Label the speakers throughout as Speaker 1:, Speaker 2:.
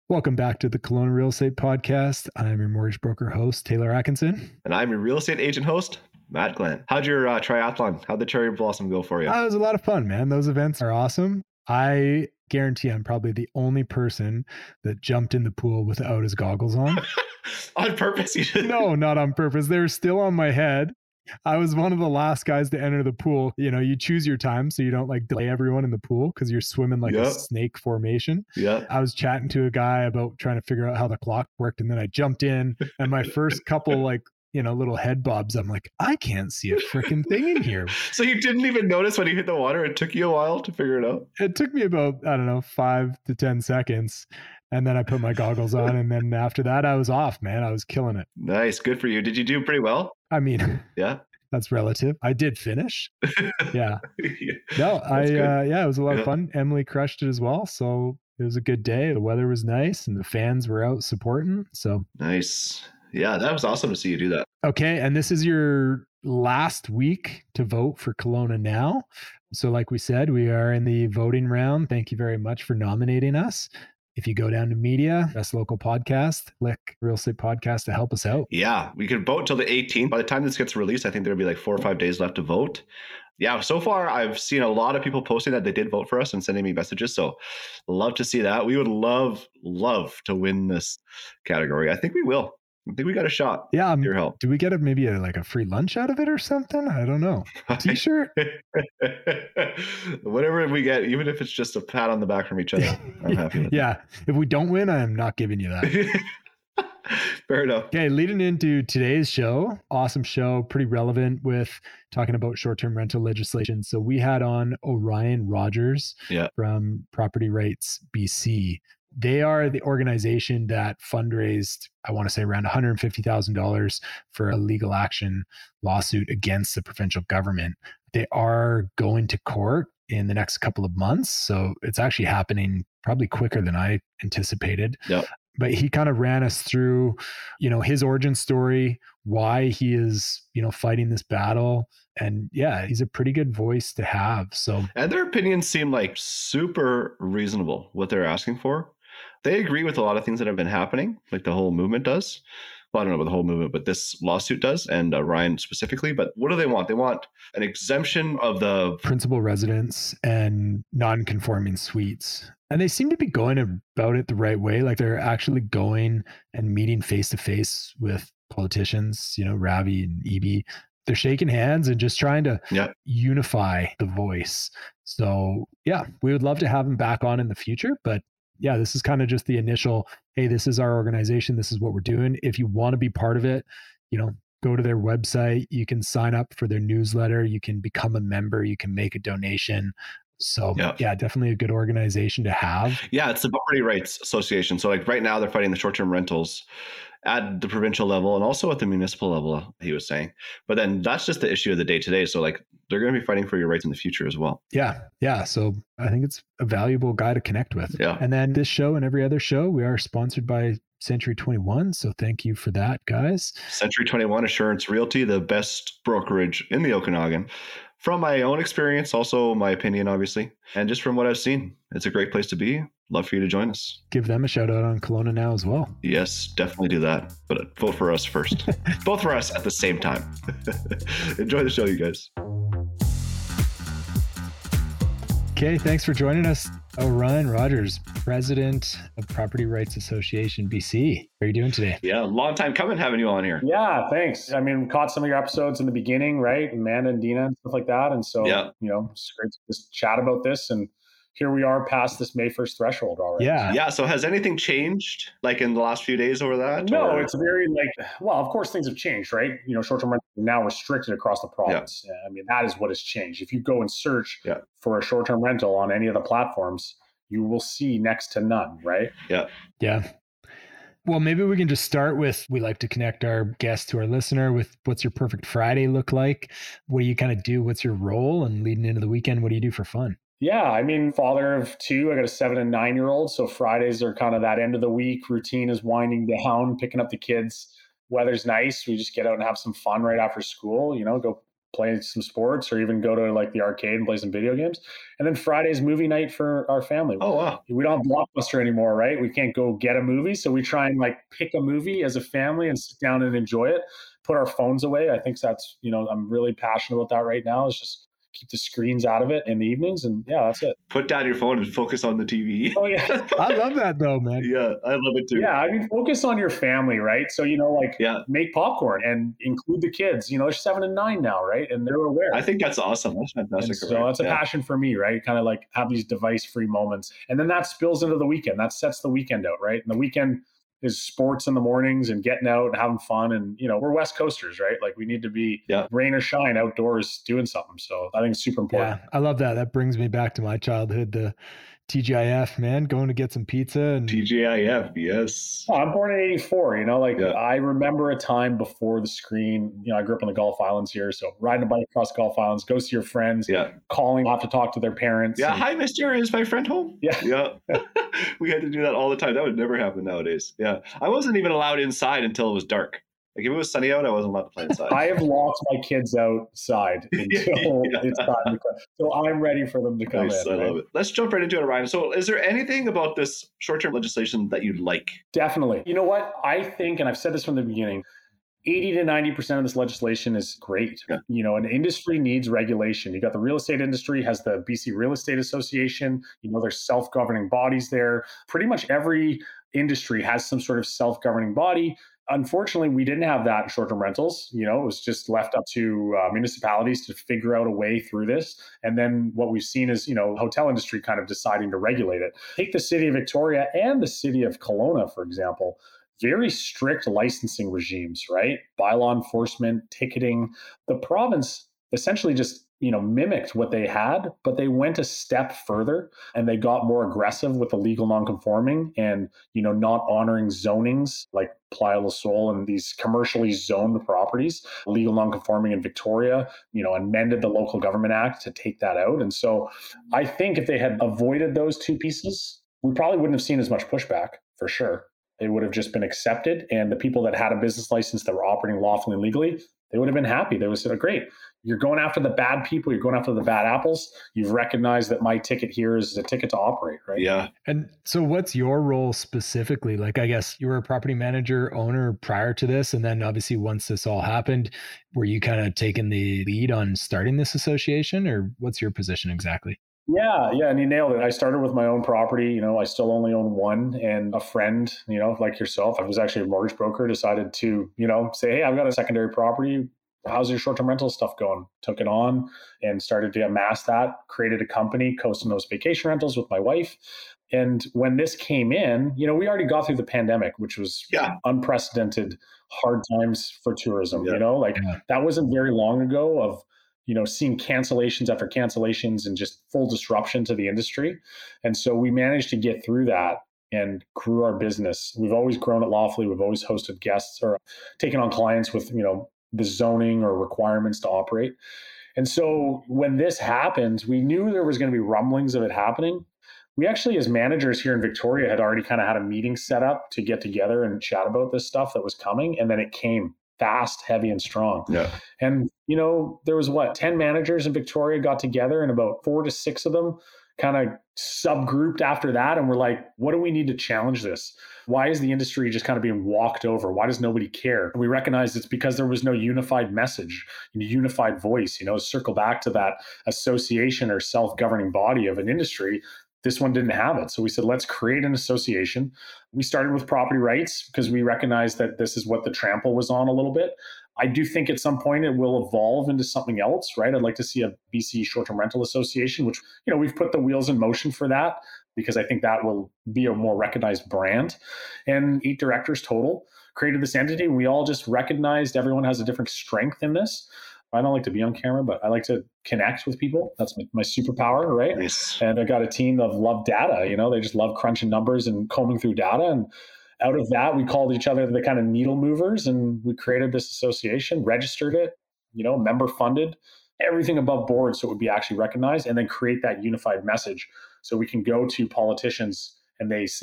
Speaker 1: Welcome back to the Kelowna Real Estate Podcast. I'm your mortgage broker host, Taylor Atkinson.
Speaker 2: And I'm your real estate agent host, Matt Glenn. How'd your triathlon, how'd the cherry blossom go for you?
Speaker 1: It was a lot of fun, man. Those events are awesome. I guarantee I'm probably the only person that jumped in the pool without his goggles on.
Speaker 2: On purpose? You didn't?
Speaker 1: No, not on purpose. They were still on my head. I was one of the last guys to enter the pool. You know, you choose your time so you don't like delay everyone in the pool because you're swimming like a snake formation.
Speaker 2: Yeah.
Speaker 1: I was chatting to a guy about trying to figure out how the clock worked. And then I jumped in and my first couple little head bobs, I'm like, I can't see a freaking thing in here.
Speaker 2: So you didn't even notice when you hit the water? It took you a while to figure it out?
Speaker 1: It took me about, 5 to 10 seconds. And then I put my goggles on. And then after that, I was off, man. I was killing it.
Speaker 2: Nice. Good for you. Did you do pretty well?
Speaker 1: I mean,
Speaker 2: yeah,
Speaker 1: that's relative. I did finish. Yeah. No, it was a lot of fun. Emily crushed it as well. So it was a good day. The weather was nice and the fans were out supporting. So
Speaker 2: nice. Yeah, that was awesome to see you do that.
Speaker 1: Okay. And this is your last week to vote for Kelowna Now. So like we said, we are in the voting round. Thank you very much for nominating us. If you go down to media, best local podcast, click Real Estate Podcast to help us out.
Speaker 2: Yeah, we can vote till the 18th. By the time this gets released, I think there'll be like 4 or 5 days left to vote. Yeah, so far I've seen a lot of people posting that they did vote for us and sending me messages. So love to see that. We would love to win this category. I think we will. I think we got a shot.
Speaker 1: Yeah.
Speaker 2: Your help.
Speaker 1: Do we get maybe a free lunch out of it or something? I don't know. T-shirt?
Speaker 2: Whatever we get, even if it's just a pat on the back from each other, I'm happy with
Speaker 1: Yeah. If we don't win, I am not giving you that.
Speaker 2: Fair enough.
Speaker 1: Okay, leading into today's show, awesome show, pretty relevant with talking about short-term rental legislation. So we had on Orion Rogers from Property Rights BC. They are the organization that fundraised, I want to say around $150,000 for a legal action lawsuit against the provincial government. They are going to court in the next couple of months. So it's actually happening probably quicker than I anticipated.
Speaker 2: Yep.
Speaker 1: But he kind of ran us through, his origin story, why he is, fighting this battle. And yeah, he's a pretty good voice to have. So,
Speaker 2: and their opinions seem like super reasonable, what they're asking for. They agree with a lot of things that have been happening, like the whole movement does. Well, I don't know about the whole movement, but this lawsuit does, and Ryan specifically. But what do they want? They want an exemption of the
Speaker 1: principal residence and non-conforming suites. And they seem to be going about it the right way. Like they're actually going and meeting face-to-face with politicians, Ravi and Eby. They're shaking hands and just trying to unify the voice. So yeah, we would love to have him back on in the future, but yeah, this is kind of just the initial, hey, this is our organization. This is what we're doing. If you want to be part of it, go to their website. You can sign up for their newsletter. You can become a member. You can make a donation. So yeah, definitely a good organization to have.
Speaker 2: Yeah, it's the Property Rights Association. So like right now they're fighting the short-term rentals at the provincial level and also at the municipal level, he was saying. But then that's just the issue of the day today. So like they're going to be fighting for your rights in the future as well.
Speaker 1: Yeah. Yeah. So I think it's a valuable guy to connect with.
Speaker 2: Yeah.
Speaker 1: And then this show and every other show, we are sponsored by Century 21. So thank you for that, guys.
Speaker 2: Century 21 Assurance Realty, the best brokerage in the Okanagan. From my own experience, also my opinion, obviously, and just from what I've seen, it's a great place to be. Love for you to join us.
Speaker 1: Give them a shout out on Kelowna Now as well.
Speaker 2: Yes, definitely do that. But vote for us first. Both for us at the same time. Enjoy the show, you guys.
Speaker 1: Okay, thanks for joining us. Orion Rogers, president of Property Rights Association BC. How are you doing today?
Speaker 2: Yeah, long time coming having you on here.
Speaker 3: Yeah, thanks. I mean, caught some of your episodes in the beginning, right? Amanda and Dina and stuff like that. And so, it's great to just chat about this. And here we are past this May 1st threshold already.
Speaker 1: Yeah.
Speaker 2: Yeah. So has anything changed like in the last few days over that?
Speaker 3: No, it's very of course things have changed, right? Short-term rental is now restricted across the province. Yeah. I mean, that is what has changed. If you go and search for a short-term rental on any of the platforms, you will see next to none, right?
Speaker 2: Yeah.
Speaker 1: Yeah. Well, maybe we can just start with, we like to connect our guests to our listener with what's your perfect Friday look like? What do you kind of do? What's your role? And leading into the weekend, what do you do for fun?
Speaker 3: Yeah, I mean, father of two, I got a 7 and 9-year-old. So Fridays are kind of that end of the week routine is winding down, picking up the kids. Weather's nice. We just get out and have some fun right after school, go play some sports or even go to like the arcade and play some video games. And then Friday's movie night for our family.
Speaker 2: Oh, wow.
Speaker 3: We don't have Blockbuster anymore, right? We can't go get a movie. So we try and like pick a movie as a family and sit down and enjoy it, put our phones away. I think that's, I'm really passionate about that right now. It's just keep the screens out of it in the evenings. And yeah, that's it.
Speaker 2: Put down your phone and focus on the TV.
Speaker 3: Oh, yeah.
Speaker 1: I love that though, man.
Speaker 2: Yeah, I love it too.
Speaker 3: Yeah, I mean, focus on your family, right? So, make popcorn and include the kids. They're 7 and 9 now, right? And they're aware.
Speaker 2: I think that's awesome. That's fantastic.
Speaker 3: So that's a passion for me, right? Kind of like have these device-free moments. And then that spills into the weekend. That sets the weekend out, right? And the weekend is sports in the mornings and getting out and having fun. And, we're West Coasters, right? Like we need to be rain or shine outdoors doing something. So I think it's super important.
Speaker 1: Yeah, I love that. That brings me back to my childhood, the TGIF, man, going to get some pizza. And
Speaker 2: TGIF, yes.
Speaker 3: Oh, I'm born in 84, I remember a time before the screen. I grew up on the Gulf Islands here. So riding a bike across the Gulf Islands, go see your friends, calling, have to talk to their parents.
Speaker 2: Yeah, hi, mister, is my friend home? Yeah. We had to do that all the time. That would never happen nowadays. Yeah. I wasn't even allowed inside until it was dark. Like if it was sunny out, I wasn't allowed to play inside.
Speaker 3: I have locked my kids outside until it's time to come. So I'm ready for them to come in.
Speaker 2: I love it. Let's jump right into it, Ryan. So is there anything about this short-term legislation that you like?
Speaker 3: Definitely. You know what? I think, and I've said this from the beginning, 80 to 90% of this legislation is great. Yeah. An industry needs regulation. You got the real estate industry has the BC Real Estate Association. There's self-governing bodies there. Pretty much every industry has some sort of self-governing body. Unfortunately, we didn't have that in short-term rentals. It was just left up to municipalities to figure out a way through this. And then what we've seen is, hotel industry kind of deciding to regulate it. Take the city of Victoria and the city of Kelowna, for example. Very strict licensing regimes, right? Bylaw enforcement, ticketing. The province essentially just mimicked what they had, but they went a step further and they got more aggressive with the legal non-conforming and, not honoring zonings like Playa del Sol and these commercially zoned properties. Legal non-conforming in Victoria, amended the Local Government Act to take that out. And so I think if they had avoided those two pieces, we probably wouldn't have seen as much pushback for sure. It would have just been accepted. And the people that had a business license that were operating lawfully and legally, they would have been happy. They would say, great, you're going after the bad people. You're going after the bad apples. You've recognized that my ticket here is a ticket to operate, right?
Speaker 2: Yeah.
Speaker 1: And so what's your role specifically? Like, I guess you were a property manager, owner prior to this. And then obviously once this all happened, were you kind of taking the lead on starting this association, or what's your position exactly?
Speaker 3: Yeah. And you nailed it. I started with my own property. I still only own one, and a friend, like yourself, I was actually a mortgage broker, decided to, say, hey, I've got a secondary property. How's your short-term rental stuff going? Took it on and started to amass that, created a company, Coast and Coast Vacation Rentals with my wife. And when this came in, we already got through the pandemic, which was unprecedented hard times for tourism, that wasn't very long ago of, seeing cancellations after cancellations and just full disruption to the industry. And so we managed to get through that and grew our business. We've always grown it lawfully. We've always hosted guests or taken on clients with, the zoning or requirements to operate. And so when this happened, we knew there was going to be rumblings of it happening. We actually, as managers here in Victoria, had already kind of had a meeting set up to get together and chat about this stuff that was coming. And then it came fast, heavy, and strong.
Speaker 2: Yeah.
Speaker 3: And, there was 10 managers in Victoria got together, and about 4 to 6 of them kind of subgrouped after that. And we're like, what do we need to challenge this? Why is the industry just kind of being walked over? Why does nobody care? And we recognize it's because there was no unified message, unified voice, circle back to that association or self-governing body of an industry. This one didn't have it. So we said, let's create an association. We started with property rights because we recognized that this is what the trample was on a little bit. I do think at some point it will evolve into something else, right? I'd like to see a BC Short-Term Rental Association, which, we've put the wheels in motion for that because I think that will be a more recognized brand. And 8 directors total created this entity. And we all just recognized everyone has a different strength in this. I don't like to be on camera, but I like to connect with people. That's my superpower, right?
Speaker 2: Nice.
Speaker 3: And I got a team that love data. They just love crunching numbers and combing through data. And out of that, we called each other the kind of needle movers, and we created this association, registered it, member funded, everything above board so it would be actually recognized, and then create that unified message so we can go to politicians and they say,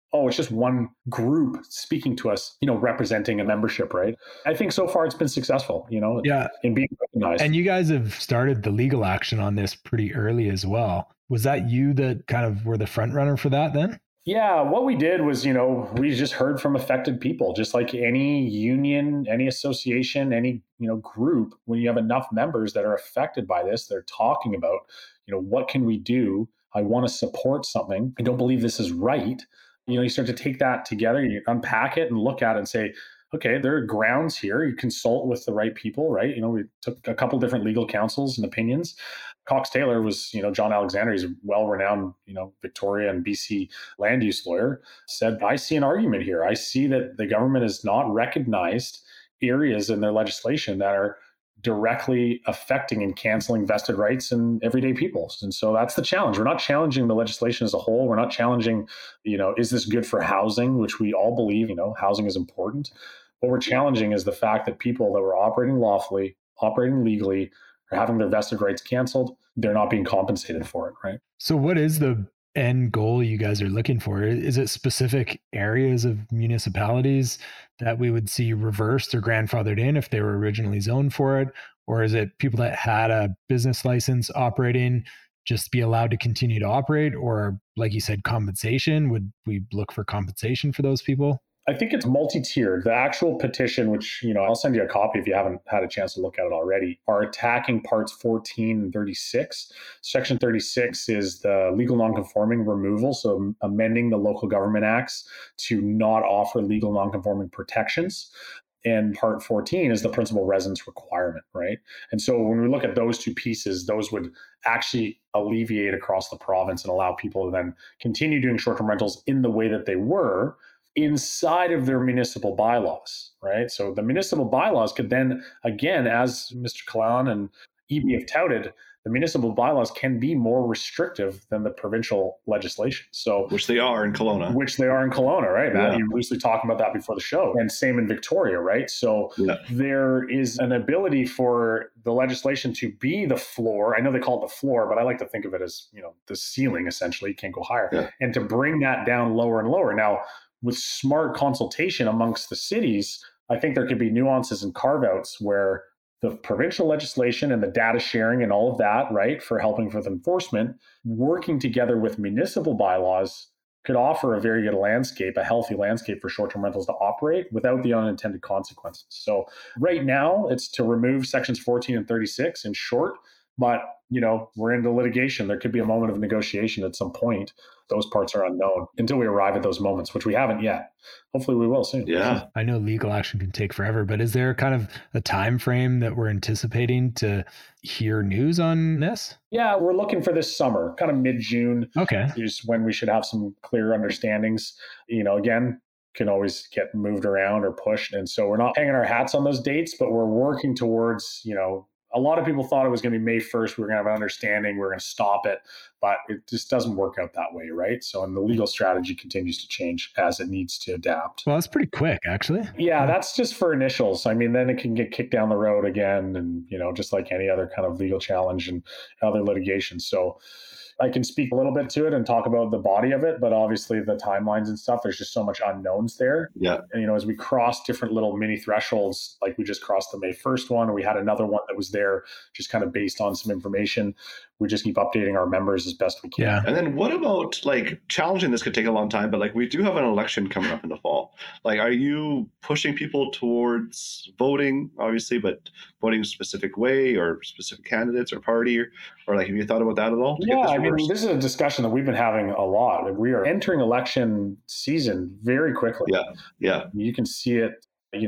Speaker 3: oh, it's just one group speaking to us, representing a membership, right? I think so far it's been successful, in being recognized.
Speaker 1: And you guys have started the legal action on this pretty early as well. Was that you that kind of were the front runner for that then?
Speaker 3: Yeah, what we did was, we just heard from affected people, just like any union, any association, any, group. When you have enough members that are affected by this, they're talking about, what can we do? I want to support something. I don't believe this is right. You start to take that together, you unpack it and look at it and say, okay, there are grounds here. You consult with the right people, right? We took a couple different legal counsels and opinions. Cox Taylor was, John Alexander, he's a well-renowned, Victoria and BC land use lawyer, said, I see an argument here. I see that the government has not recognized areas in their legislation that are directly affecting and canceling vested rights in everyday people. And so that's the challenge. We're not challenging the legislation as a whole. We're not challenging, is this good for housing, which we all believe, housing is important. What we're challenging is the fact that people that were operating lawfully, operating legally, are having their vested rights canceled. They're not being compensated for it, right?
Speaker 1: So what is the end goal you guys are looking for? Is it specific areas of municipalities that we would see reversed or grandfathered in if they were originally zoned for it? Or is it people that had a business license operating just be allowed to continue to operate? Or like you said, compensation? Would we look for compensation for those people?
Speaker 3: I think it's multi-tiered. The actual petition, which, I'll send you a copy if you haven't had a chance to look at it already, are attacking parts 14 and 36. Section 36 is the legal nonconforming removal, so amending the local government acts to not offer legal nonconforming protections. And part 14 is the principal residence requirement, right? And so when we look at those two pieces, those would actually alleviate across the province and allow people to then continue doing short-term rentals in the way that they were, inside of their municipal bylaws, right? So the municipal bylaws could then, again, as Mr. Kahlon and EB have touted, the municipal bylaws can be more restrictive than the provincial legislation. So,
Speaker 2: which they are in Kelowna.
Speaker 3: Which they are in Kelowna, right? Yeah. Matt, you loosely talked about that before the show. And same in Victoria, right? So there is an ability for the legislation to be the floor. I know they call it the floor, but I like to think of it as, the ceiling, essentially. You can't go higher. Yeah. And to bring that down lower and lower. Now, with smart consultation amongst the cities, I think there could be nuances and carve-outs where the provincial legislation and the data sharing and all of that, right, for helping with enforcement, working together with municipal bylaws could offer a very good landscape, a healthy landscape for short-term rentals to operate without the unintended consequences. So right now, it's to remove sections 14 and 36 in short, but, we're into litigation. There could be a moment of negotiation at some point. Those parts are unknown until we arrive at those moments, which we haven't yet. Hopefully we will soon.
Speaker 2: Yeah.
Speaker 1: I know legal action can take forever, but is there kind of a time frame that we're anticipating to hear news on this?
Speaker 3: Yeah, we're looking for this summer, kind of mid-June.
Speaker 1: Okay.
Speaker 3: Is when we should have some clear understandings. Again, can always get moved around or pushed. And so we're not hanging our hats on those dates, but we're working towards, a lot of people thought it was going to be May 1st. We were going to have an understanding. We're going to stop it, but it just doesn't work out that way, right? So, and the legal strategy continues to change as it needs to adapt.
Speaker 1: Well, that's pretty quick, actually.
Speaker 3: Yeah, that's just for initials. I mean, then it can get kicked down the road again, and just like any other kind of legal challenge and other litigation. So, I can speak a little bit to it and talk about the body of it, but obviously the timelines and stuff, there's just so much unknowns there.
Speaker 2: Yeah.
Speaker 3: And, as we cross different little mini thresholds, like we just crossed the May 1st one, we had another one that was there just kind of based on some information. We just keep updating our members as best we can.
Speaker 1: Yeah.
Speaker 2: And then what about challenging this could take a long time, but we do have an election coming up in the fall. Are you pushing people towards voting, obviously, but voting a specific way or specific candidates or party or have you thought about that at all?
Speaker 3: Yeah, this is a discussion that we've been having a lot. We are entering election season very quickly.
Speaker 2: Yeah.
Speaker 3: You can see it,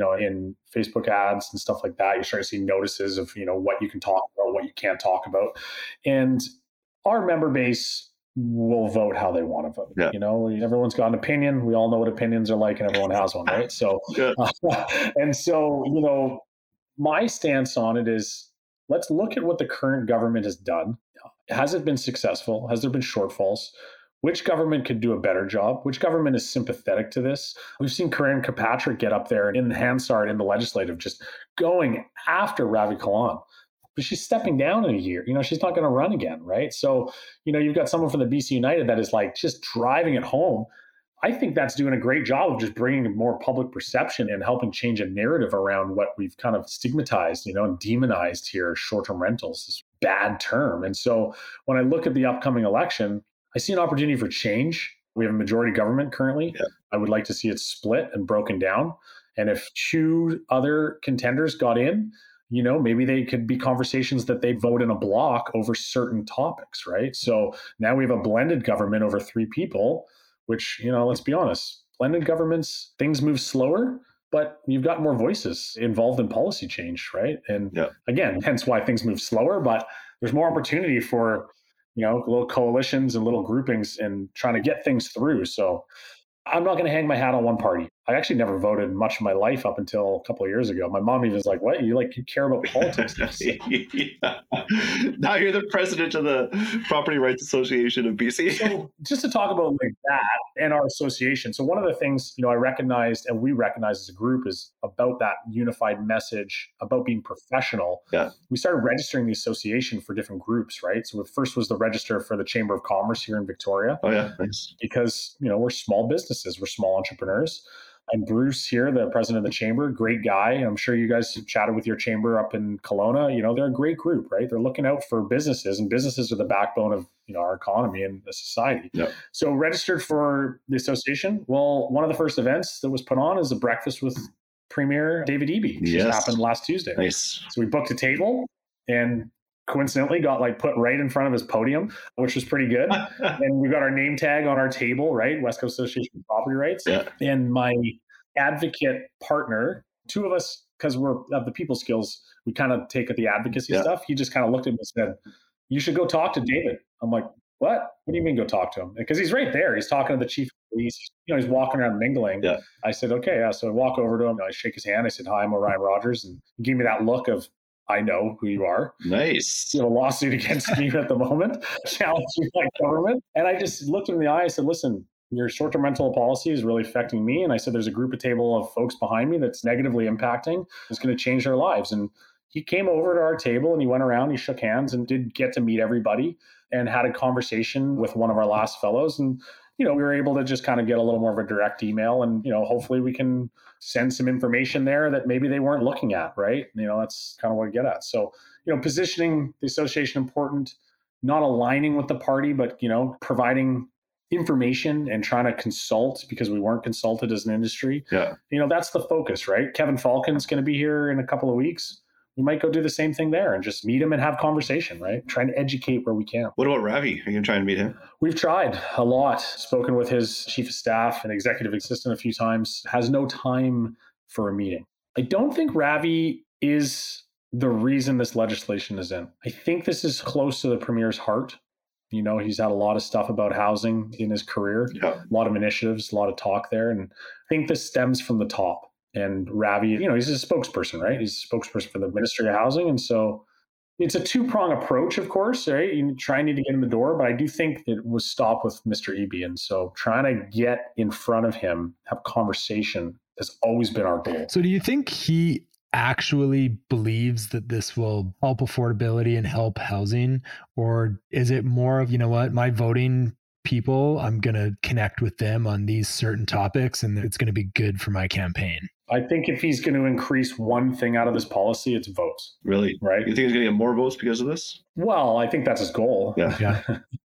Speaker 3: in Facebook ads and stuff like that. You're starting to see notices of, what you can talk about, what you can't talk about. And our member base will vote how they want to vote. Yeah. Everyone's got an opinion. We all know what opinions are like and everyone has one, right? So, and so, my stance on it is let's look at what the current government has done. Has it been successful? Has there been shortfalls? Which government could do a better job? Which government is sympathetic to this? We've seen Karen Kilpatrick get up there in Hansard in the legislative, just going after Ravi Kahlon. But she's stepping down in a year. She's not going to run again, right? So, you've got someone from the BC United that is just driving it home. I think that's doing a great job of just bringing more public perception and helping change a narrative around what we've kind of stigmatized, and demonized here, short-term rentals, this bad term. And so when I look at the upcoming election, I see an opportunity for change. We have a majority government currently. Yeah. I would like to see it split and broken down. And if two other contenders got in, maybe they could be conversations that they vote in a block over certain topics, right? So now we have a blended government over 3 people, which, let's be honest, blended governments, things move slower, but you've got more voices involved in policy change, right? And again, hence why things move slower, but there's more opportunity for, little coalitions and little groupings and trying to get things through. So I'm not going to hang my hat on one party. I actually never voted much of my life up until a couple of years ago. My mom even was like, what? You care about politics?
Speaker 2: Now you're the president of the Property Rights Association of BC.
Speaker 3: So just to talk about like that and our association. So one of the things, I recognized and we recognize as a group is about that unified message about being professional.
Speaker 2: Yeah.
Speaker 3: We started registering the association for different groups, right? So the first was the register for the Chamber of Commerce here in Victoria.
Speaker 2: Oh yeah, nice.
Speaker 3: Because, we're small businesses, we're small entrepreneurs. I'm Bruce here, the president of the chamber, great guy. I'm sure you guys have chatted with your chamber up in Kelowna. They're a great group, right? They're looking out for businesses, and businesses are the backbone of our economy and the society.
Speaker 2: Yep.
Speaker 3: So registered for the association. Well, one of the first events that was put on is a breakfast with Premier David Eby, which just happened last Tuesday.
Speaker 2: Nice.
Speaker 3: So we booked a table and coincidentally got put right in front of his podium, which was pretty good. And we got our name tag on our table, right? West Coast Association of Property Rights.
Speaker 2: Yeah.
Speaker 3: And my advocate partner, 2 of us, because we're of the people skills, we kind of take the advocacy stuff. He just kind of looked at me and said, you should go talk to David. I'm like, what? What do you mean go talk to him? Because he's right there. He's talking to the chief of police. He's walking around mingling.
Speaker 2: Yeah.
Speaker 3: I said, okay. Yeah. So I walk over to him. I shake his hand. I said, hi, I'm Orion Rogers. And he gave me that look of, I know who you are.
Speaker 2: Nice.
Speaker 3: You have a lawsuit against me at the moment, challenging my government. And I just looked him in the eye. I said, listen, your short-term rental policy is really affecting me. And I said, there's a group of table of folks behind me that's negatively impacting. It's going to change their lives. And he came over to our table and he went around, he shook hands and did get to meet everybody and had a conversation with one of our last fellows. And, we were able to just kind of get a little more of a direct email and, hopefully we can send some information there that maybe they weren't looking at, right? That's kind of what I get at. So, positioning the association important, not aligning with the party, but, providing information and trying to consult because we weren't consulted as an industry.
Speaker 2: Yeah.
Speaker 3: That's the focus, right? Kevin Falcon's going to be here in a couple of weeks. We might go do the same thing there and just meet him and have conversation, right? Trying to educate where we can.
Speaker 2: What about Ravi? Are you going to try and meet him?
Speaker 3: We've tried a lot, spoken with his chief of staff and executive assistant a few times, has no time for a meeting. I don't think Ravi is the reason this legislation is in. I think this is close to the Premier's heart. He's had a lot of stuff about housing in his career, a lot of initiatives, a lot of talk there. And I think this stems from the top. And Ravi, he's a spokesperson, right? He's a spokesperson for the Ministry of Housing. And so it's a 2-prong approach, of course, right? You need to get in the door, but I do think it was stopped with Mr. Eby. And so trying to get in front of him, have conversation has always been our goal.
Speaker 1: So do you think he actually believes that this will help affordability and help housing? Or is it more of, my voting people, I'm going to connect with them on these certain topics and it's going to be good for my campaign?
Speaker 3: I think if he's going to increase one thing out of this policy, it's votes.
Speaker 2: Really?
Speaker 3: Right?
Speaker 2: You think he's going to get more votes because of this?
Speaker 3: Well, I think that's his goal.
Speaker 2: Yeah.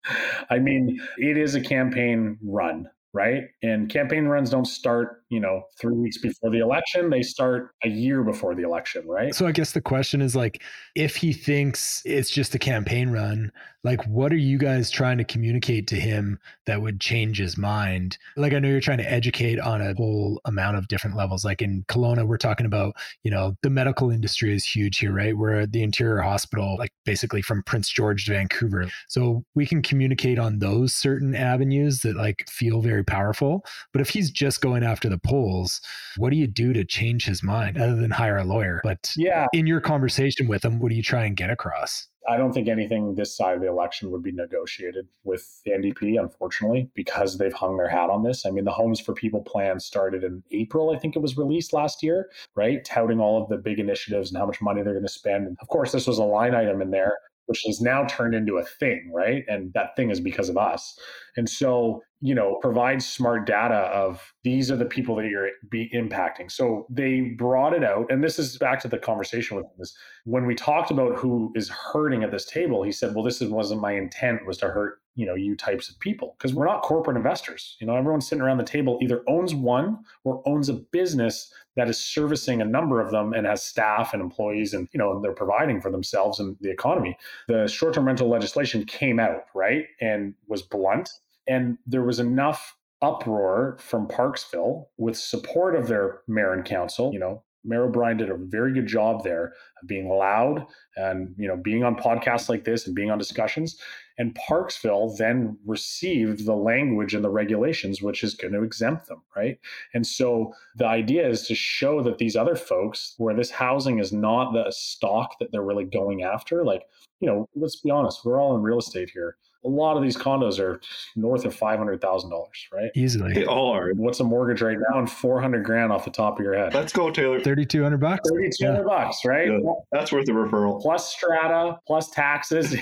Speaker 3: I mean, it is a campaign run, right? And campaign runs don't start, 3 weeks before the election. They start a year before the election, right?
Speaker 1: So I guess the question is if he thinks it's just a campaign run, what are you guys trying to communicate to him that would change his mind? I know you're trying to educate on a whole amount of different levels. In Kelowna, we're talking about, the medical industry is huge here, right? We're at the Interior Hospital, basically from Prince George to Vancouver. So we can communicate on those certain avenues that feel very powerful. But if he's just going after the polls, what do you do to change his mind other than hire a lawyer? But in your conversation with him, what do you try and get across?
Speaker 3: I don't think anything this side of the election would be negotiated with the NDP, unfortunately, because they've hung their hat on this. I mean, the Homes for People plan started in April, I think it was released last year, right? Touting all of the big initiatives and how much money they're going to spend. And of course, this was a line item in there. which has now turned into a thing, right? And that thing is because of us. And so, provide smart data of these are the people that you're be impacting. So they brought it out. And this is back to the conversation with this. When we talked about who is hurting at this table, he said, well, wasn't my intent was to hurt, you types of people, because we're not corporate investors. Everyone sitting around the table either owns one or owns a business that is servicing a number of them and has staff and employees, and they're providing for themselves and the economy. The short-term rental legislation came out, right, and was blunt, and there was enough uproar from Parksville with support of their mayor and council. Mayor O'Brien did a very good job there of being loud and, being on podcasts like this and being on discussions. And Parksville then received the language and the regulations, which is going to exempt them, right? And so the idea is to show that these other folks, where this housing is not the stock that they're really going after, like, let's be honest, we're all in real estate here. A lot of these condos are north of $500,000, right?
Speaker 1: Easily.
Speaker 2: They all are.
Speaker 3: What's a mortgage right now? And $400,000 off the top of your head.
Speaker 2: Let's go, Taylor.
Speaker 1: $3,200.
Speaker 3: $3,200, right?
Speaker 2: Yeah, that's worth a referral.
Speaker 3: Plus strata, plus taxes,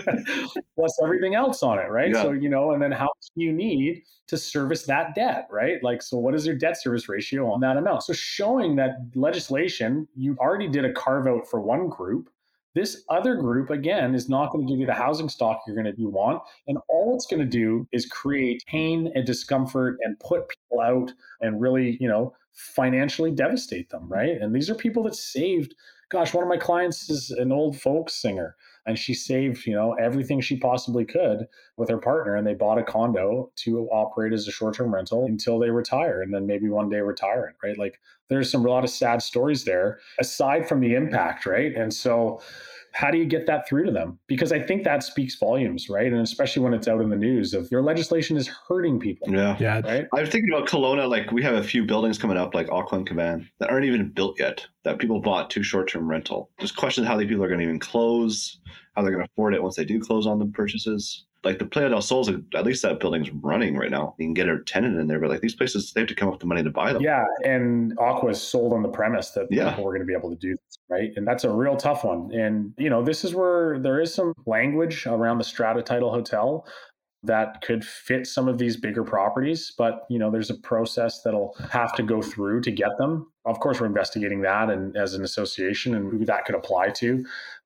Speaker 3: plus everything else on it, right?
Speaker 2: Yeah.
Speaker 3: So, and then how much do you need to service that debt, right? Like, so what is your debt service ratio on that amount? So showing that legislation, you already did a carve out for one group. This other group, again, is not going to give you the housing stock you want. And all it's going to do is create pain and discomfort and put people out and really, financially devastate them, right? And these are people that saved, gosh, one of my clients is an old folk singer, and she saved, everything she possibly could with her partner. And they bought a condo to operate as a short-term rental until they retire, and then maybe one day retire it, right? Like, there's a lot of sad stories there, aside from the impact, right? And so how do you get that through to them? Because I think that speaks volumes, right? And especially when it's out in the news of your legislation is hurting people.
Speaker 2: Yeah.
Speaker 3: Right?
Speaker 2: I was thinking about Kelowna, like we have a few buildings coming up like Auckland Cavan that aren't even built yet, that people bought to short-term rental. Just questions how the people are going to even close, how they're going to afford it once they do close on the purchases. Like the Playa del Sol's, at least that building's running right now. You can get a tenant in there, but like these places, they have to come up with the money to buy them.
Speaker 3: Yeah, and Aqua is sold on the premise that people were going to be able to do this, right? And that's a real tough one. And, this is where there is some language around the strata title hotel that could fit some of these bigger properties. But, there's a process that'll have to go through to get them. Of course, we're investigating that and as an association and who that could apply to.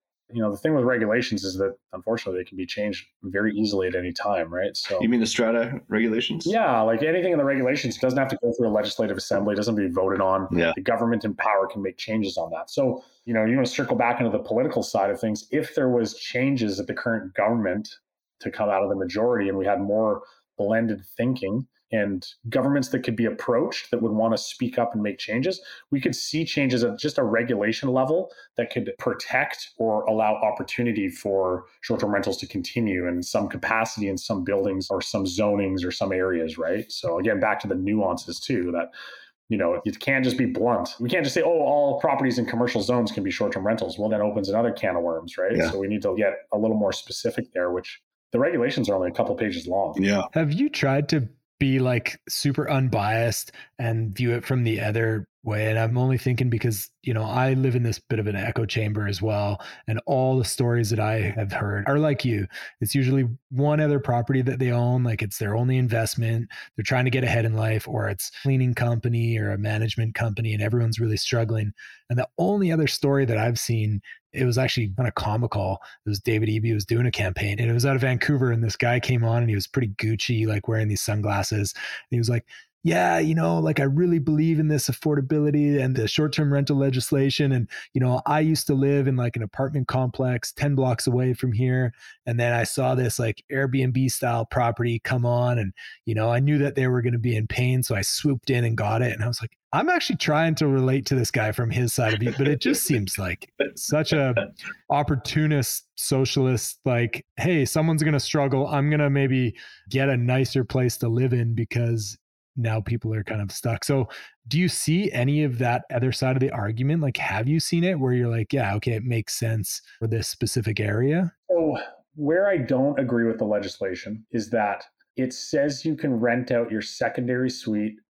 Speaker 3: The thing with regulations is that, unfortunately, they can be changed very easily at any time, right? So,
Speaker 2: you mean the strata regulations?
Speaker 3: Yeah, like anything in the regulations doesn't have to go through a legislative assembly, doesn't have to be voted on.
Speaker 2: Yeah.
Speaker 3: The government in power can make changes on that. So, you want to circle back into the political side of things. If there was changes at the current government to come out of the majority and we had more blended thinking, and governments that could be approached that would want to speak up and make changes, we could see changes at just a regulation level that could protect or allow opportunity for short-term rentals to continue in some capacity in some buildings or some zonings or some areas, right? So again, back to the nuances too, that it can't just be blunt. We can't just say, all properties in commercial zones can be short-term rentals. Well, that opens another can of worms, right?
Speaker 2: Yeah.
Speaker 3: So we need to get a little more specific there, which the regulations are only a couple pages long.
Speaker 2: Yeah.
Speaker 1: Have you tried to be like super unbiased and view it from the other way? And I'm only thinking because, I live in this bit of an echo chamber as well. And all the stories that I have heard are like you. It's usually one other property that they own, like it's their only investment. They're trying to get ahead in life, or it's a cleaning company or a management company, and everyone's really struggling. And the only other story that I've seen, it was actually kind of comical. It was David Eby was doing a campaign, and it was out of Vancouver, and this guy came on and he was pretty Gucci, like wearing these sunglasses. And he was like, yeah, like I really believe in this affordability and the short-term rental legislation. And, I used to live in like an apartment complex 10 blocks away from here. And then I saw this like Airbnb style property come on, and, I knew that they were going to be in pain. So I swooped in and got it. And I was like, I'm actually trying to relate to this guy from his side of it, but it just seems like such a opportunist socialist, like, hey, someone's going to struggle. I'm going to maybe get a nicer place to live in because now people are kind of stuck. So do you see any of that other side of the argument? Like, have you seen it where you're like, yeah, okay, it makes sense for this specific area?
Speaker 3: So where I don't agree with the legislation is that it says you can rent out your secondary suite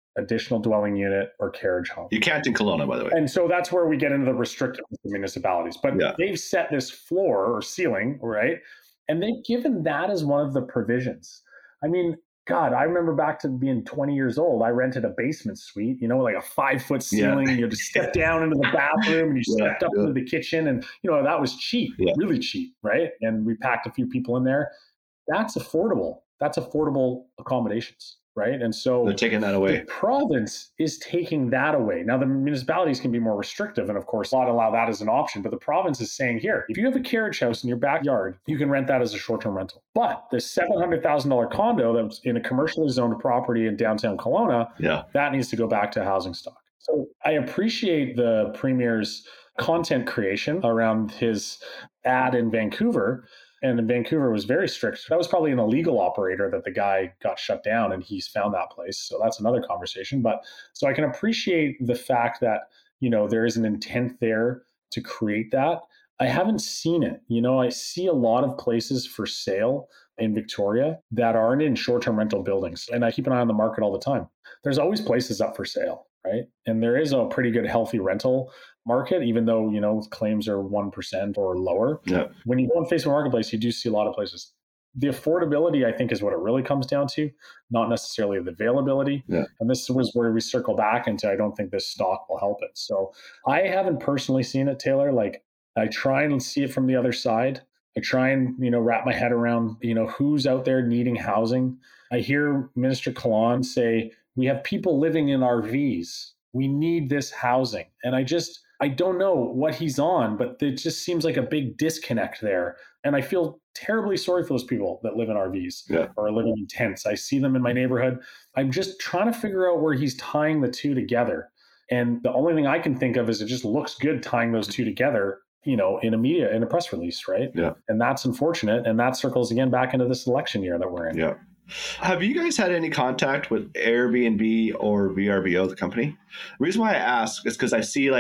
Speaker 3: additional dwelling unit, or carriage home.
Speaker 2: You can't in Kelowna, by the way.
Speaker 3: And so that's where we get into the restrictive municipalities. But they've set this floor or ceiling, right? And they've given that as one of the provisions. I mean, God, I remember back to being 20 years old, I rented a basement suite, like a 5-foot ceiling. You had to step down into the bathroom and you stepped up into the kitchen. And, that was cheap, really cheap, right? And we packed a few people in there. That's affordable. That's affordable accommodations, right? And so
Speaker 2: they're taking that away.
Speaker 3: The province is taking that away. Now, the municipalities can be more restrictive and, of course, not allow that as an option. But the province is saying, here, if you have a carriage house in your backyard, you can rent that as a short-term rental. But the $700,000 condo that's in a commercially zoned property in downtown Kelowna, that needs to go back to housing stock. So I appreciate the Premier's content creation around his ad in Vancouver. And in Vancouver was very strict. That was probably an illegal operator that the guy got shut down and he's found that place. So that's another conversation. But so I can appreciate the fact that, there is an intent there to create that. I haven't seen it. I see a lot of places for sale in Victoria that aren't in short-term rental buildings. And I keep an eye on the market all the time. There's always places up for sale, right? And there is a pretty good healthy rental market, even though, claims are 1% or lower. When you go on Facebook Marketplace, you do see a lot of places. The affordability, I think, is what it really comes down to, not necessarily the availability. And this was where we circle back into, I don't think this stock will help it. So I haven't personally seen it, Taylor. Like, I try and see it from the other side. I try and, wrap my head around, who's out there needing housing. I hear Minister Kahlon say, we have people living in RVs. We need this housing. And I don't know what he's on, but it just seems like a big disconnect there. And I feel terribly sorry for those people that live in RVs or are living in tents. I see them in my neighborhood. I'm just trying to figure out where he's tying the two together. And the only thing I can think of is it just looks good tying those two together, in a press release, right? And that's unfortunate. And that circles again back into this election year that we're in.
Speaker 2: Have you guys had any contact with Airbnb or VRBO, the company? The reason why I ask is because I see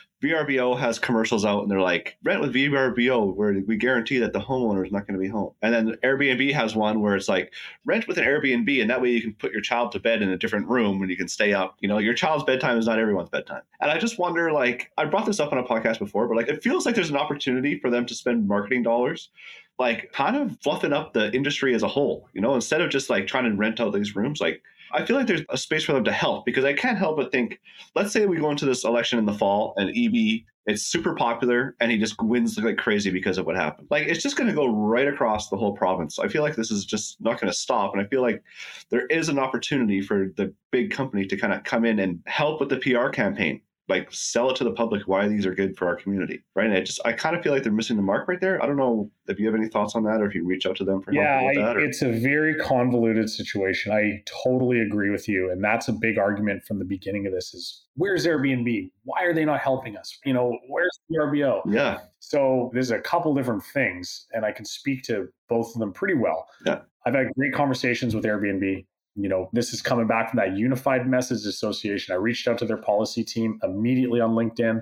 Speaker 2: VRBO has commercials out and they're like, rent with VRBO, where we guarantee that the homeowner is not going to be home. And then Airbnb has one where it's like, rent with an Airbnb, and that way you can put your child to bed in a different room and you can stay up. Your child's bedtime is not everyone's bedtime. And I just wonder, I brought this up on a podcast before, but it feels like there's an opportunity for them to spend marketing dollars, kind of fluffing up the industry as a whole, instead of just trying to rent out these rooms. I feel like there's a space for them to help, because I can't help but think, let's say we go into this election in the fall and EB is super popular and he just wins like crazy because of what happened. It's just going to go right across the whole province. I feel like this is just not going to stop. And I feel like there is an opportunity for the big company to kind of come in and help with the PR campaign. Sell it to the public why these are good for our community, right? And I kind of feel like they're missing the mark right there. I don't know if you have any thoughts on that, or if you reach out to them for help with that.
Speaker 3: It's a very convoluted situation. I totally agree with you, and that's a big argument from the beginning of this: is where's Airbnb? Why are they not helping us? Where's VRBO?
Speaker 2: Yeah.
Speaker 3: So there's a couple different things, and I can speak to both of them pretty well. I've had great conversations with Airbnb. This is coming back from that Unified Message Association. I reached out to their policy team immediately on LinkedIn.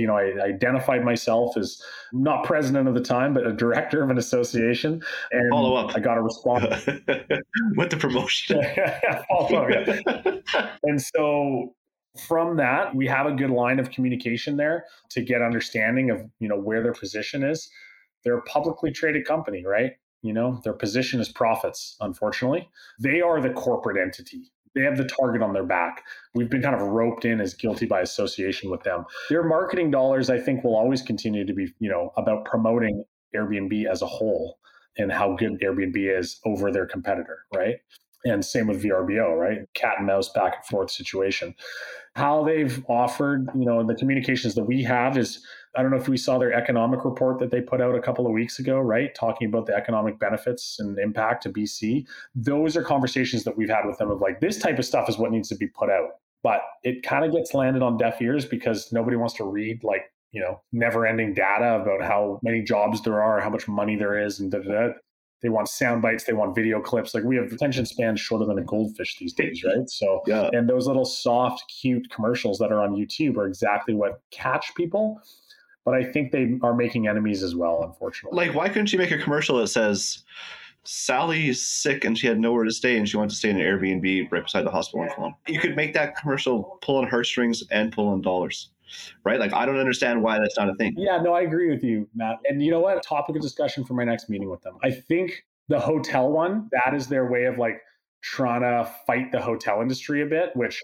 Speaker 3: I identified myself as not president at the time, but a director of an association. And
Speaker 2: follow up.
Speaker 3: I got a response.
Speaker 2: With the promotion.
Speaker 3: Follow up, And so from that, we have a good line of communication there to get understanding of, where their position is. They're a publicly traded company, right? Their position is profits, unfortunately. They are the corporate entity. They have the target on their back. We've been kind of roped in as guilty by association with them. Their marketing dollars, I think, will always continue to be, about promoting Airbnb as a whole and how good Airbnb is over their competitor, right? And same with VRBO, right? Cat and mouse back and forth situation. How they've offered, the communications that we have is, I don't know if we saw their economic report that they put out a couple of weeks ago, right? Talking about the economic benefits and impact to BC. Those are conversations that we've had with them of this type of stuff is what needs to be put out. But it kind of gets landed on deaf ears because nobody wants to read never ending data about how many jobs there are, how much money there is, and They want sound bites. They want video clips. We have attention spans shorter than a goldfish these days, right? So, And those little soft, cute commercials that are on YouTube are exactly what catch people. But I think they are making enemies as well, unfortunately.
Speaker 2: Why couldn't you make a commercial that says, Sally's sick and she had nowhere to stay and she wanted to stay in an Airbnb right beside the hospital in Kelowna. You could make that commercial pull on heartstrings and pull on dollars, right? Like, I don't understand why that's not a thing.
Speaker 3: Yeah, no, I agree with you, Matt. And you know what? Topic of discussion for my next meeting with them. I think the hotel one, that is their way of like trying to fight the hotel industry a bit, which,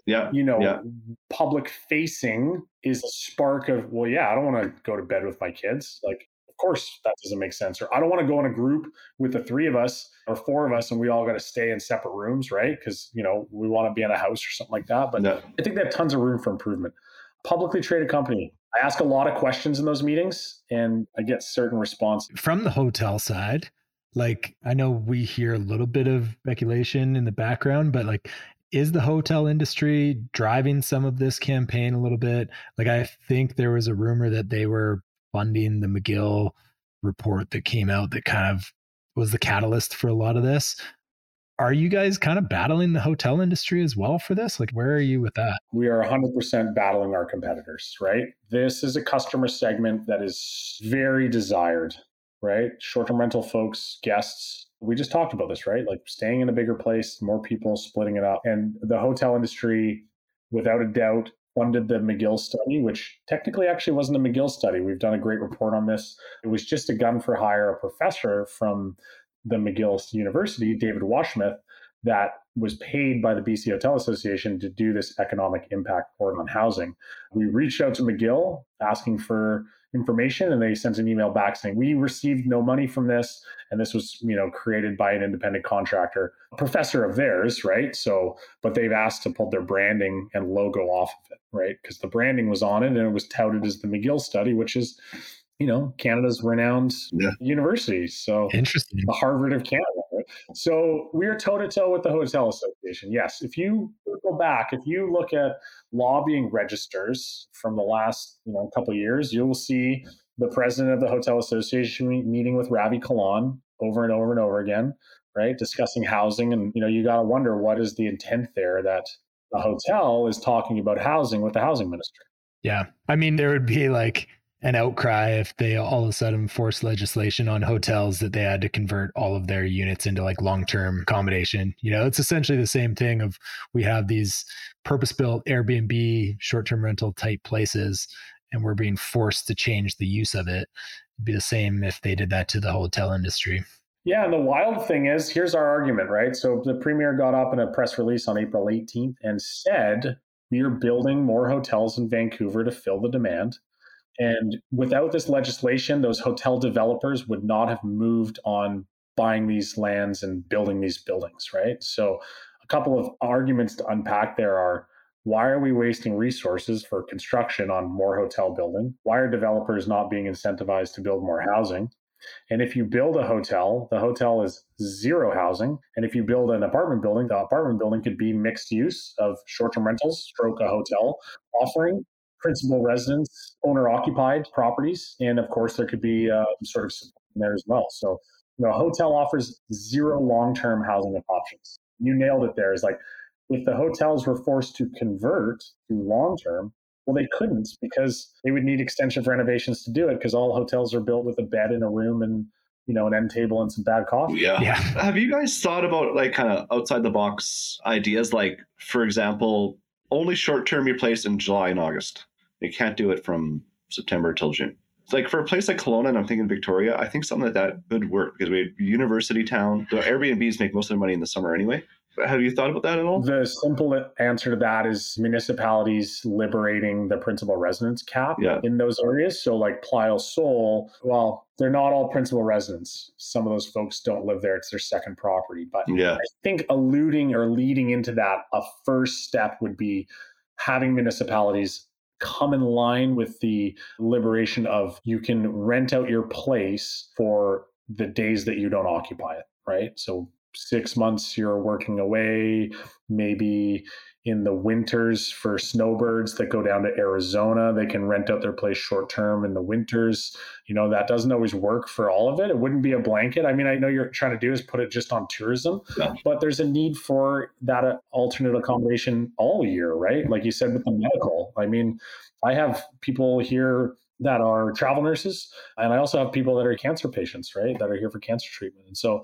Speaker 3: public facing is a spark of, well, yeah, I don't want to go to bed with my kids. Like, of course, that doesn't make sense. Or I don't want to go in a group with the three of us or four of us and we all got to stay in separate rooms, right? Because, we want to be in a house or something like that. But I think they have tons of room for improvement. Publicly traded company. I ask a lot of questions in those meetings and I get certain responses.
Speaker 1: From the hotel side, like, I know we hear a little bit of speculation in the background, but like, is the hotel industry driving some of this campaign a little bit? Like, I think there was a rumor that they were funding the McGill report that came out that kind of was the catalyst for a lot of this. Are you guys kind of battling the hotel industry as well for this? Like, where are you with that?
Speaker 3: We are 100% battling our competitors, right? This is a customer segment that is very desired, right? Short-term rental folks, guests, we just talked about this, right? Like staying in a bigger place, more people splitting it up. And the hotel industry, without a doubt, funded the McGill study, which technically actually wasn't a McGill study. We've done a great report on this. It was just a gun for hire, a professor from the McGill University, David Washmith, that was paid by the BC Hotel Association to do this economic impact report on housing. We reached out to McGill asking for information, and they sent an email back saying, we received no money from this. And this was, created by an independent contractor, a professor of theirs, right? So, but they've asked to pull their branding and logo off of it, right? Because the branding was on it and it was touted as the McGill study, which is, Canada's renowned university. So
Speaker 1: interesting.
Speaker 3: The Harvard of Canada. Right? So we are toe-to-toe with the Hotel Association. Yes. If you go back, if you look at lobbying registers from the last couple of years, you will see the president of the Hotel Association meeting with Ravi Kahlon over and over and over again, right? Discussing housing. And, you got to wonder, what is the intent there that the hotel is talking about housing with the housing minister?
Speaker 1: Yeah. I mean, there would be like an outcry if they all of a sudden forced legislation on hotels that they had to convert all of their units into like long-term accommodation. It's essentially the same thing of, we have these purpose-built Airbnb short-term rental type places and we're being forced to change the use of it. It'd be the same if they did that to the hotel industry.
Speaker 3: Yeah. And the wild thing is, here's our argument, right? So the premier got up in a press release on April 18th and said, we are building more hotels in Vancouver to fill the demand. And without this legislation, those hotel developers would not have moved on buying these lands and building these buildings, right? So a couple of arguments to unpack there are, why are we wasting resources for construction on more hotel building? Why are developers not being incentivized to build more housing? And if you build a hotel, the hotel is zero housing. And if you build an apartment building, the apartment building could be mixed use of short-term rentals, stroke a hotel offering, principal residence, owner-occupied properties, and of course there could be sort of support in there as well. So, a hotel offers zero long-term housing options. You nailed it there. It's like, if the hotels were forced to convert to long-term, well, they couldn't, because they would need extensive renovations to do it, because all hotels are built with a bed in a room and an end table and some bad coffee.
Speaker 2: Yeah. Have you guys thought about like kind of outside the box ideas? Like, for example, only short-term you place in July and August. You can't do it from September till June. It's like for a place like Kelowna, and I'm thinking Victoria, I think something like that would work, because we have university town. The Airbnbs make most of their money in the summer anyway. Have you thought about that at all?
Speaker 3: The simple answer to that is municipalities liberating the principal residence cap in those areas. So like Playa Sol, well, they're not all principal residents. Some of those folks don't live there. It's their second property. But I think alluding or leading into that, a first step would be having municipalities come in line with the liberation of, you can rent out your place for the days that you don't occupy it, right? So 6 months you're working away, maybe in the winters for snowbirds that go down to Arizona, they can rent out their place short term in the winters. That doesn't always work for all of it. It wouldn't be a blanket. I mean, I know you're trying to do is put it just on tourism, but there's a need for that alternate accommodation all year, right? Like you said with the medical. I mean, I have people here that are travel nurses, and I also have people that are cancer patients, right? That are here for cancer treatment. And so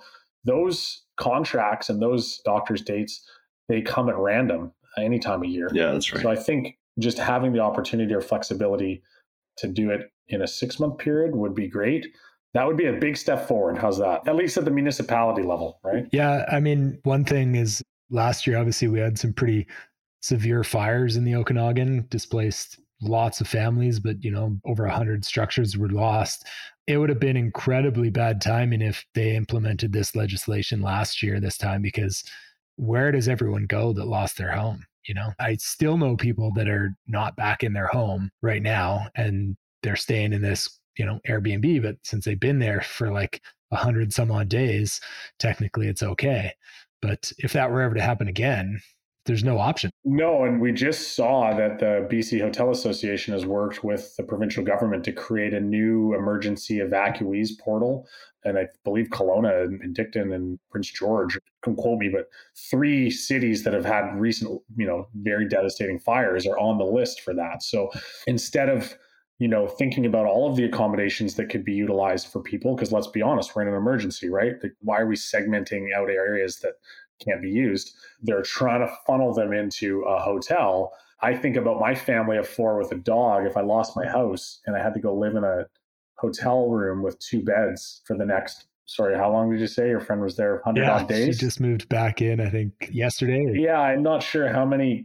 Speaker 3: those contracts and those doctor's dates, they come at random any time of year.
Speaker 2: Yeah, that's right.
Speaker 3: So I think just having the opportunity or flexibility to do it in a 6-month period would be great. That would be a big step forward. How's that? At least at the municipality level, right?
Speaker 1: Yeah. I mean, one thing is last year, obviously, we had some pretty severe fires in the Okanagan, displaced lots of families, but, over 100 structures were lost. It would have been incredibly bad timing if they implemented this legislation last year, this time, because where does everyone go that lost their home? I still know people that are not back in their home right now, and they're staying in this, Airbnb, but since they've been there for like 100 some odd days, technically it's okay. But if that were ever to happen again, there's no option.
Speaker 3: No, and we just saw that the BC Hotel Association has worked with the provincial government to create a new emergency evacuees portal. And I believe Kelowna and Dicton and Prince George, don't quote me, but 3 cities that have had recent, very devastating fires are on the list for that. So instead of thinking about all of the accommodations that could be utilized for people, because let's be honest, we're in an emergency, right? Like, why are we segmenting out areas that can't be used? They're trying to funnel them into a hotel. I think about my family of 4 with a dog. If I lost my house and I had to go live in a hotel room with 2 beds for the next, how long did you say your friend was there? 100 odd days?
Speaker 1: She just moved back in, I think, yesterday.
Speaker 3: Yeah, I'm not sure how many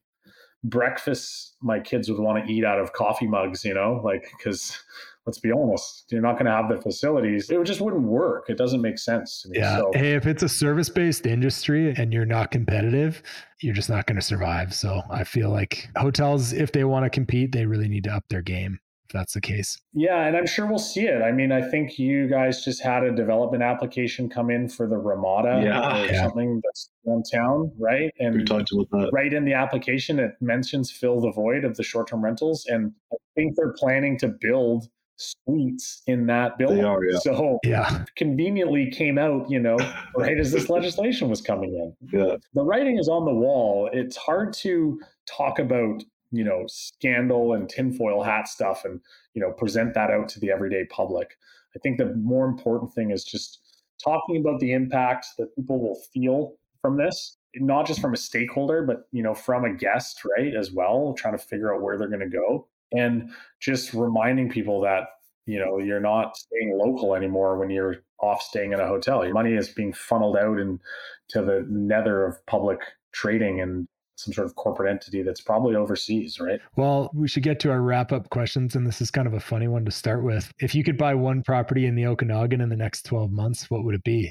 Speaker 3: breakfasts my kids would want to eat out of coffee mugs, because let's be honest, you're not going to have the facilities. It just wouldn't work. It doesn't make sense to me.
Speaker 1: Yeah. So, hey, if it's a service-based industry and you're not competitive, you're just not going to survive. So I feel like hotels, if they want to compete, they really need to up their game, if that's the case.
Speaker 3: Yeah, and I'm sure we'll see it. I mean, I think you guys just had a development application come in for the Ramada or something that's downtown, right? And
Speaker 2: we talked about that.
Speaker 3: Right in the application, it mentions fill the void of the short-term rentals. And I think they're planning to build suites in that building.
Speaker 2: They are, yeah.
Speaker 3: So conveniently came out, right as this legislation was coming in.
Speaker 2: Yeah.
Speaker 3: The writing is on the wall. It's hard to talk about scandal and tinfoil hat stuff and, present that out to the everyday public. I think the more important thing is just talking about the impact that people will feel from this, not just from a stakeholder, but, from a guest, right, as well, trying to figure out where they're going to go. And just reminding people that, you're not staying local anymore when you're off staying in a hotel. Your money is being funneled out into the nether of public trading and some sort of corporate entity that's probably overseas, right?
Speaker 1: Well, we should get to our wrap-up questions, and this is kind of a funny one to start with. If you could buy one property in the Okanagan in the next 12 months, what would it be?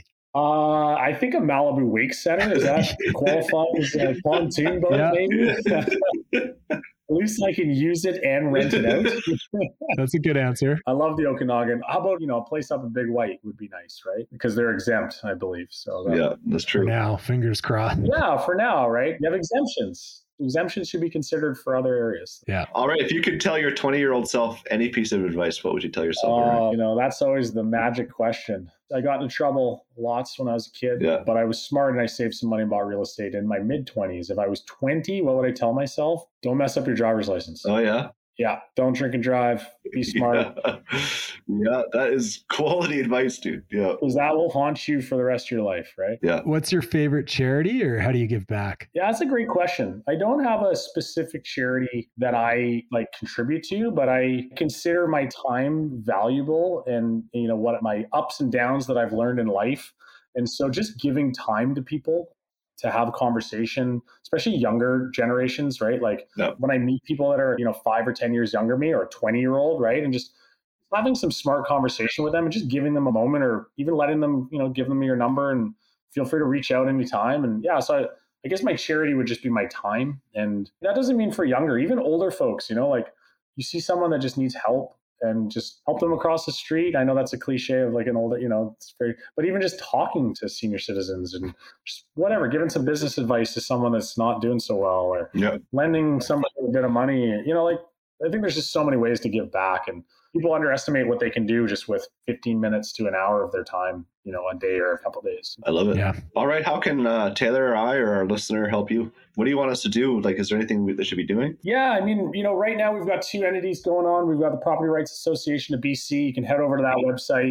Speaker 3: I think a Malibu Wake Center. Is that qualifying as a pontoon boat, maybe? At least I can use it and rent it out.
Speaker 1: That's a good answer.
Speaker 3: I love the Okanagan. How about, a place up in Big White would be nice, right? Because they're exempt, I believe. So
Speaker 2: that's true.
Speaker 1: For now, fingers crossed.
Speaker 3: Yeah, for now, right? You have exemptions. Exemptions should be considered for other areas.
Speaker 1: Yeah.
Speaker 2: All right. If you could tell your 20-year-old self any piece of advice, what would you tell yourself?
Speaker 3: That's always the magic question. I got into trouble lots when I was a kid, but I was smart and I saved some money and bought real estate in my mid-20s. If I was 20, what would I tell myself? Don't mess up your driver's license.
Speaker 2: Oh, yeah?
Speaker 3: Yeah. Don't drink and drive. Be smart.
Speaker 2: Yeah, that is quality advice, dude. Yeah.
Speaker 3: Because that will haunt you for the rest of your life, right?
Speaker 2: Yeah.
Speaker 1: What's your favorite charity, or how do you give back?
Speaker 3: Yeah, that's a great question. I don't have a specific charity that I contribute to, but I consider my time valuable and, what my ups and downs that I've learned in life. And so just giving time to people to have a conversation, especially younger generations, right? When I meet people that are, 5 or 10 years younger than me or a 20-year-old, right? And just having some smart conversation with them and just giving them a moment or even letting them, give them your number and feel free to reach out anytime. And so I guess my charity would just be my time. And that doesn't mean for younger, even older folks, you see someone that just needs help and just help them across the street. I know that's a cliche of an older, but even just talking to senior citizens and just whatever, giving some business advice to someone that's not doing so well or lending somebody a bit of money, I think there's just so many ways to give back, and people underestimate what they can do just with 15 minutes to an hour of their time, a day or a couple of days.
Speaker 2: I love it.
Speaker 1: Yeah.
Speaker 2: All right. How can Taylor or I or our listener help you? What do you want us to do? Is there anything they should be doing?
Speaker 3: Yeah. I mean, right now we've got 2 entities going on. We've got the Property Rights Association of BC. You can head over to that website.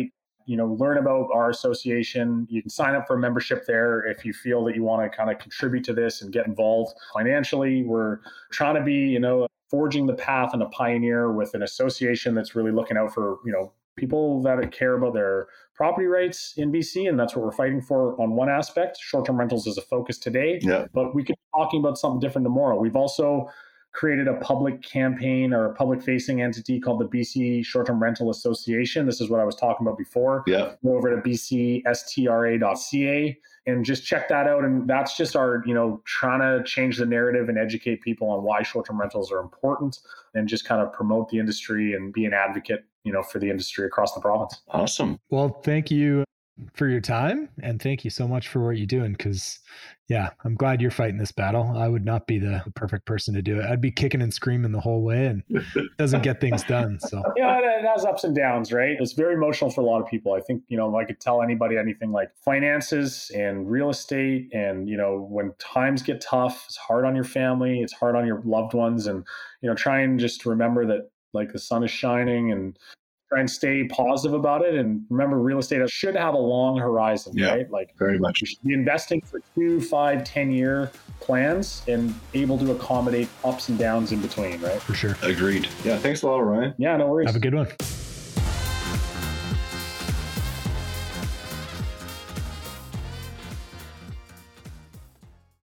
Speaker 3: learn about our association. You can sign up for a membership there if you feel that you want to kind of contribute to this and get involved financially. We're trying to be, forging the path and a pioneer with an association that's really looking out for, people that care about their property rights in BC. And that's what we're fighting for on one aspect. Short-term rentals is a focus today, but we could be talking about something different tomorrow. We've also created a public campaign or a public facing entity called the BC Short-Term Rental Association. This is what I was talking about before. Go over to bcstra.ca and just check that out. And that's just our, trying to change the narrative and educate people on why short-term rentals are important and just kind of promote the industry and be an advocate, for the industry across the province.
Speaker 2: Awesome.
Speaker 1: Well, thank you for your time. And thank you so much for what you're doing. Because I'm glad you're fighting this battle. I would not be the perfect person to do it. I'd be kicking and screaming the whole way and doesn't get things done. So
Speaker 3: it has ups and downs, right? It's very emotional for a lot of people. I think, if I could tell anybody anything, like finances and real estate and, when times get tough, it's hard on your family, it's hard on your loved ones. And, try and just remember that like the sun is shining and try and stay positive about it. And remember, real estate should have a long horizon, right? Like
Speaker 2: very much.
Speaker 3: You should be investing for 2, 5, 10-year plans and able to accommodate ups and downs in between, right?
Speaker 1: For sure.
Speaker 2: Agreed. Yeah. Thanks a lot, Ryan.
Speaker 3: Yeah, no worries.
Speaker 1: Have a good one.